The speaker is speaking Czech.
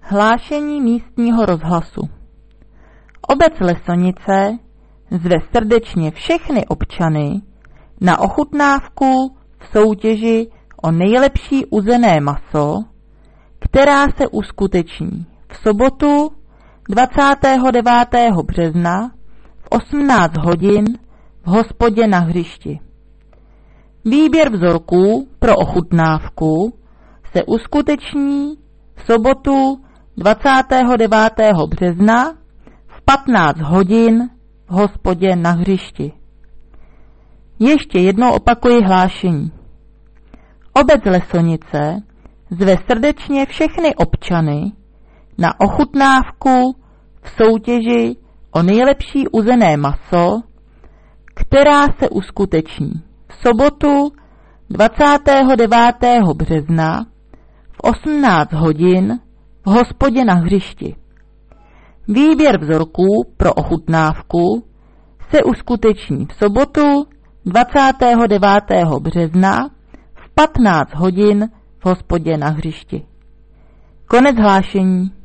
Hlášení místního rozhlasu. Obec Lesonice zve srdečně všechny občany na ochutnávku v soutěži o nejlepší uzené maso, která se uskuteční v sobotu 29. března v 18 hodin v hospodě na hřišti. Výběr vzorků pro ochutnávku se uskuteční v sobotu 29. března v 15 hodin v hospodě na hřišti. Ještě jednou opakuji hlášení. Obec Lesonice zve srdečně všechny občany na ochutnávku v soutěži o nejlepší uzené maso, která se uskuteční v sobotu 29. března v 18 hodin v hospodě na hřišti. Výběr vzorků pro ochutnávku se uskuteční v sobotu 29. března v 15 hodin v hospodě na hřišti. Konec hlášení.